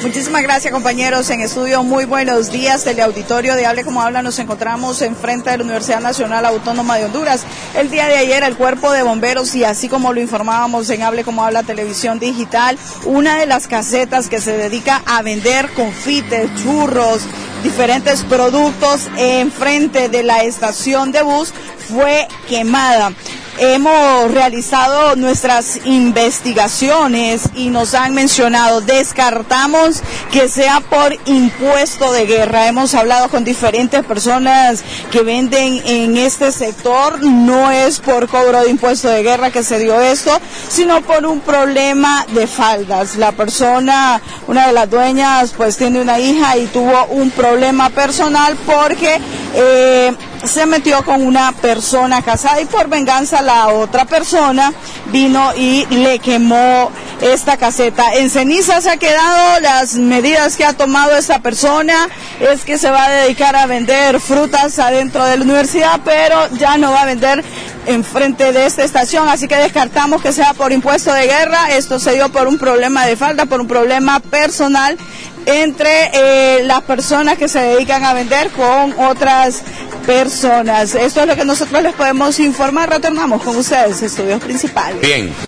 Muchísimas gracias, compañeros. En estudio, muy buenos días. Teleauditorio de Hable Como Habla, nos encontramos enfrente de la Universidad Nacional Autónoma de Honduras. El día de ayer, el Cuerpo de Bomberos, y así como lo informábamos en Hable Como Habla Televisión Digital, una de las casetas que se dedica a vender confites, churros, diferentes productos enfrente de la estación de bus fue quemada. Hemos realizado nuestras investigaciones y nos han mencionado, descartamos que sea por impuesto de guerra. Hemos hablado con diferentes personas que venden en este sector, no es por cobro de impuesto de guerra que se dio esto, sino por un problema de faldas. La persona, una de las dueñas, pues tiene una hija y tuvo un problema personal porque se metió con una persona casada y por venganza la otra persona vino y le quemó esta caseta. En ceniza se ha quedado. Las medidas que ha tomado esta persona es que se va a dedicar a vender frutas adentro de la universidad, pero ya no va a vender enfrente de esta estación, así que descartamos que sea por impuesto de guerra. Esto se dio por un problema de falda, por un problema personal entre las personas que se dedican a vender con otras personas. Esto es lo que nosotros les podemos informar. Retornamos con ustedes, estudios principales. Bien.